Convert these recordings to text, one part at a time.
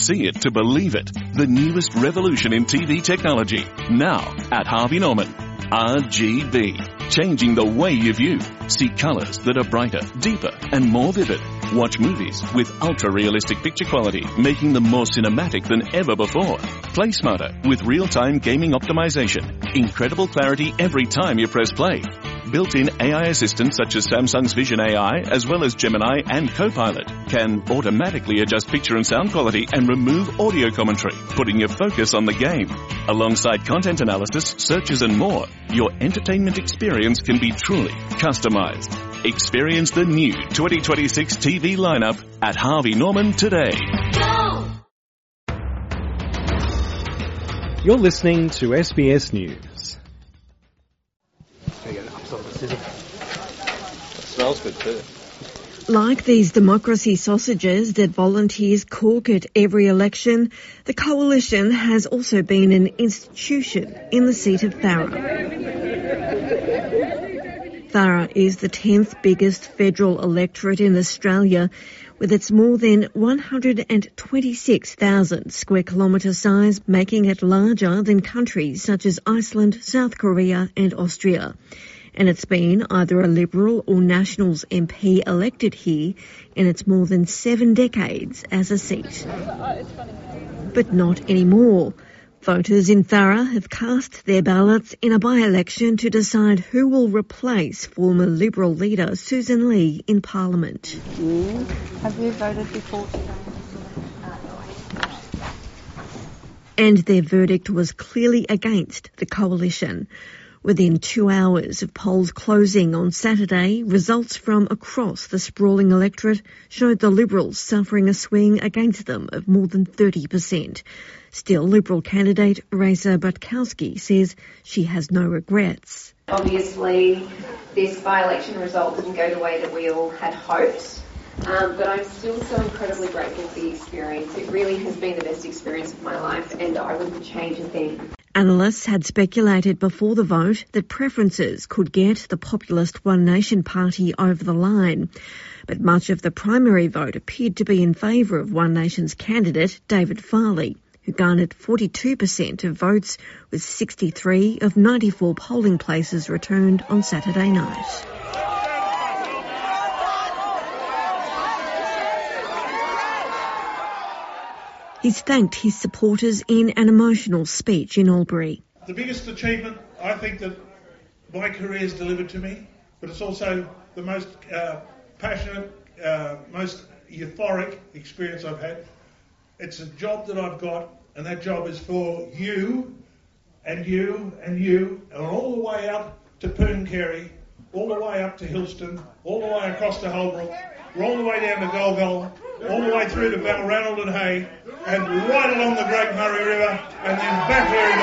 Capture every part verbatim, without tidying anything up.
see it to believe it. The newest revolution in T V technology. Now at Harvey Norman. R G B. Changing the way you view. See colours that are brighter, deeper and more vivid. Watch movies with ultra-realistic picture quality, making them more cinematic than ever before. Play smarter with real-time gaming optimization. Incredible clarity every time you press play. Built-in A I assistants such as Samsung's Vision A I, as well as Gemini and Copilot, can automatically adjust picture and sound quality and remove audio commentary, putting your focus on the game. Alongside content analysis, searches and more, your entertainment experience can be truly customized. Experience the new twenty twenty-six T V lineup at Harvey Norman today. Go! You're listening to S B S News. It smells good too. Like these democracy sausages that volunteers cook at every election, the Coalition has also been an institution in the seat of Farrer. Farrer is the tenth biggest federal electorate in Australia, with its more than one hundred twenty-six thousand square kilometre size, making it larger than countries such as Iceland, South Korea and Austria. And it's been either a Liberal or Nationals M P elected here in its more than seven decades as a seat. But not anymore. Voters in Farrer have cast their ballots in a by-election to decide who will replace former Liberal leader Susan Lee in Parliament. Mm. Have you voted before today? And their verdict was clearly against the Coalition. Within two hours of polls closing on Saturday, results from across the sprawling electorate showed the Liberals suffering a swing against them of more than thirty percent. Still, Liberal candidate Reza Butkowski says she has no regrets. Obviously, this by-election result didn't go the way that we all had hoped, um, but I'm still so incredibly grateful for the experience. It really has been the best experience of my life, and I wouldn't change a thing. Analysts had speculated before the vote that preferences could get the populist One Nation party over the line. But much of the primary vote appeared to be in favour of One Nation's candidate, David Farley, who garnered forty-two percent of votes, with sixty-three of ninety-four polling places returned on Saturday night. He's thanked his supporters in an emotional speech in Albury. The biggest achievement I think that my career has delivered to me, but it's also the most uh, passionate, uh, most euphoric experience I've had. It's a job that I've got, and that job is for you and you and you, and all the way up to Pooncarie, all the way up to Hillston, all the way across to Holbrook, all the way down to Golgol, all the way through to Balranald and Hay, and right along the Great Murray River, and then back here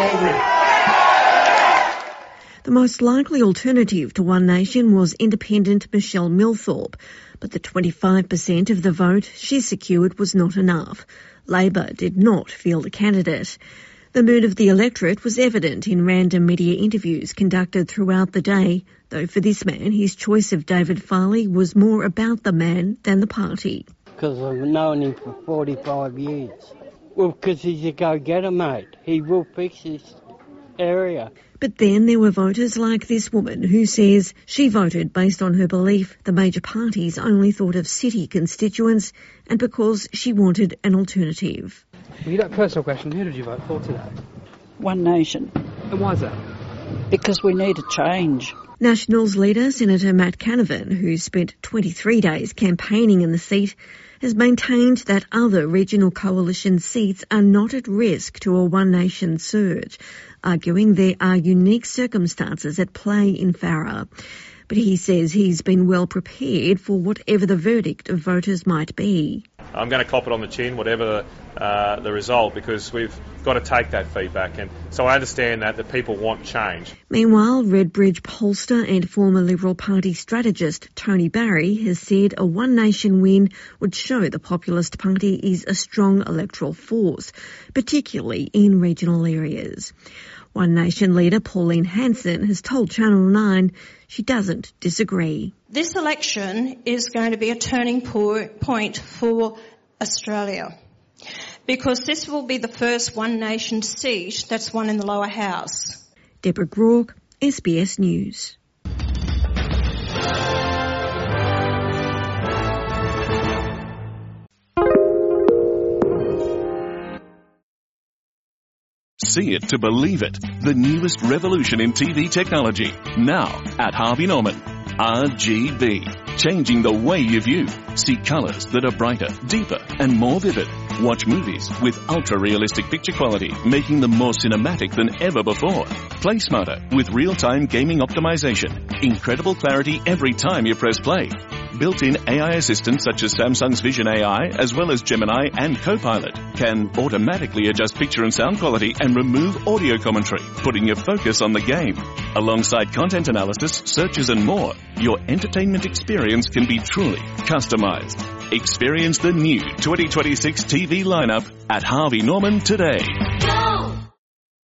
in Albury. The most likely alternative to One Nation was independent Michelle Milthorpe, but the twenty-five percent of the vote she secured was not enough. Labor did not field a candidate. The mood of the electorate was evident in random media interviews conducted throughout the day, though for this man, his choice of David Farley was more about the man than the party. Because I've known him for forty-five years. Well, because he's a go-getter, mate. He will fix this area. But then there were voters like this woman who says she voted based on her belief the major parties only thought of city constituents and because she wanted an alternative. Well, you got a personal question. Who did you vote for today? One Nation. And why is that? Because we need a change. Nationals leader Senator Matt Canavan, who spent twenty-three days campaigning in the seat, has maintained that other regional coalition seats are not at risk to a One Nation surge, arguing there are unique circumstances at play in Farrer. But he says he's been well prepared for whatever the verdict of voters might be. I'm going to cop it on the chin, whatever the, uh, the result, because we've got to take that feedback. And so I understand that, that people want change. Meanwhile, Redbridge pollster and former Liberal Party strategist Tony Barry has said a One Nation win would show the Populist Party is a strong electoral force, particularly in regional areas. One Nation leader Pauline Hanson has told Channel nine she doesn't disagree. This election is going to be a turning point for Australia because this will be the first One Nation seat that's won in the lower house. Deborah Grauke, S B S News. See it to believe it. The newest revolution in T V technology. Now at Harvey Norman. R G B. Changing the way you view. See colours that are brighter, deeper and more vivid. Watch movies with ultra-realistic picture quality, making them more cinematic than ever before. Play smarter with real-time gaming optimization. Incredible clarity every time you press play. Built-in A I assistants such as Samsung's Vision A I, as well as Gemini and Copilot, can automatically adjust picture and sound quality and remove audio commentary, putting your focus on the game. Alongside content analysis, searches and more, your entertainment experience can be truly customized. Experience the new twenty twenty-six T V lineup at Harvey Norman today.